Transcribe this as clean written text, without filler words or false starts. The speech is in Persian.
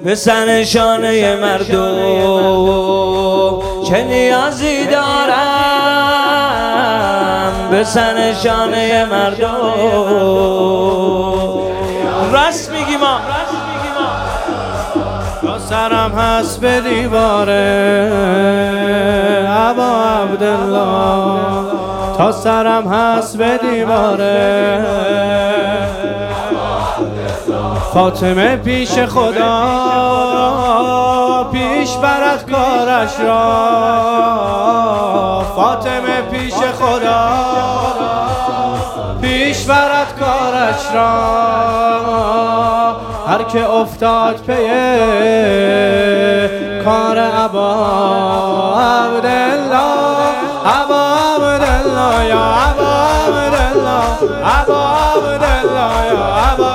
به سر شانه مردم چه نیازی دارم، به سر شانه مردم. راست میگی ما تا سرم هست به دیواره ابا عبدالله، تا سرم هست به دیواره فاطمه پیش خدا پیش برد کارش را، فاطمه پیش خدا پیش برد کارش را. هر که افتاد پی کار ابا عبدالله، ابا عبدالله یا ابا عبدالله، ابا عبدالله یا ابا